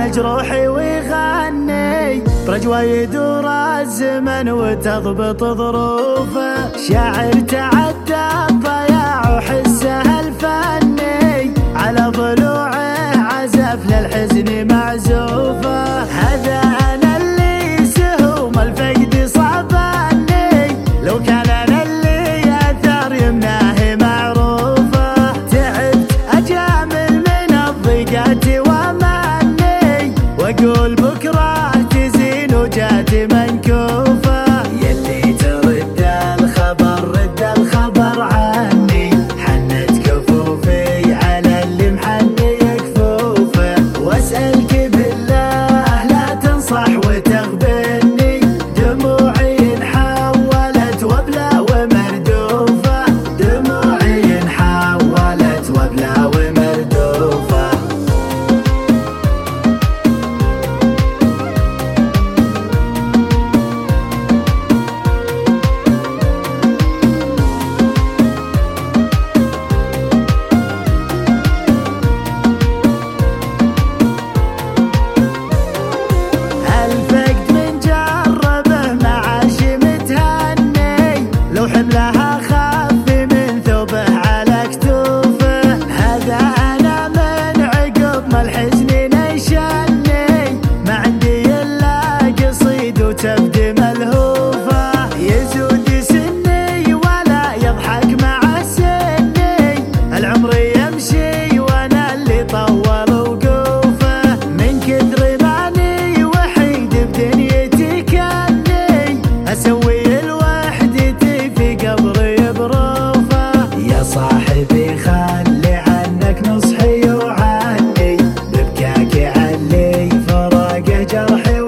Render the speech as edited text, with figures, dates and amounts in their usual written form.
مجروحي ويغني برجوة يدور الزمن وتضبط ظروفه. شاعر تعدى الضياع وحسه الفني على ضلوعه عزف للحزن معزوفه. هذا أنا اللي سهوم الفقد صعبني، لو كان أنا اللي أثر يمناه معروفه. تعبت أجامل من الضيقات ومني، وأقول بكرة تزين وجات منكوفة. يلي ترد الخبر رد الخبر عني، حنت كفوفي على اللي محني كفوفه. واسألك بالله لا تنصح وتغبني، دموعي انحولت وبلا ومردوفة. دموعي انحولت وبلا ومردوفة. حملها خف من ثوبه على كتوفه. هذا أنا من عقب ما الحزن نشني، ما عندي إلا قصيد وتبدي ملهوفة. يزود سني ولا يضحك مع سني، العمر يمشي وأنا اللي طول وقوفه. من كثر ماني وحيد بدنيتي كني، أسوي صاحبي خلي عنك نصحي وعني، ببكاك علي فراق جرحي